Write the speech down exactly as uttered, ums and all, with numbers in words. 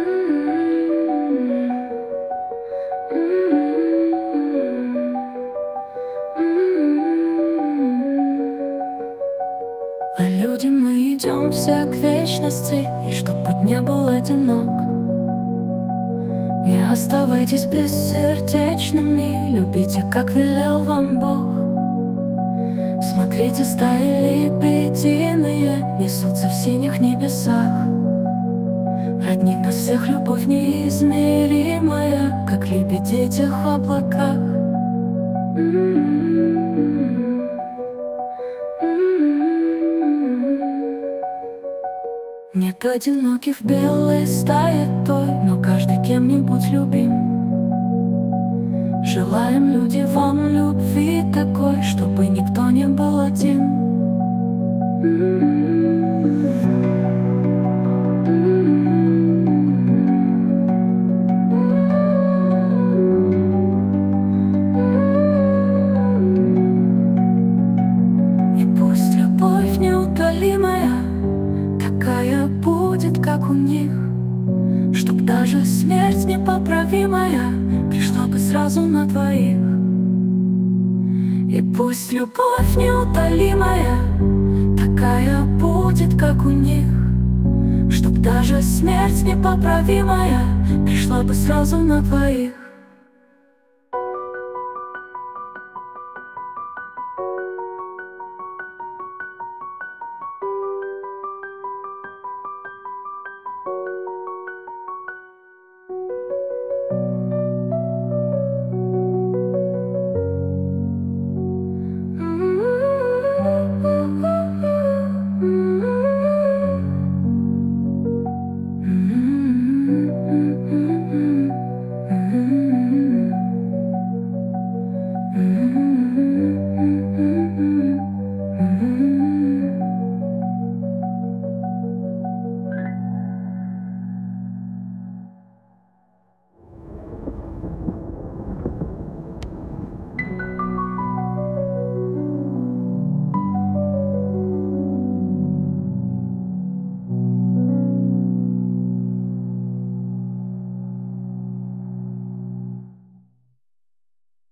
А люди, мы идем все к вечности, и чтоб путь не был одинок. Не оставайтесь бессердечными, любите, как велел вам Бог. Смотрите, стаи лебединые несутся в синих небесах. Роднит нас всех любовь неизмеримая, как лебедей в тех облаках. Нет одиноких в белой стае той, но каждый кем-нибудь любим. Желаем, люди, вам любви такой, чтобы никто не был один. И пусть любовь неутолимая такая будет, как у них, чтоб даже смерть непоправимая пришла бы сразу на двоих. И пусть любовь неутолимая такая будет, как у них, чтоб даже смерть непоправимая пришла бы сразу на двоих.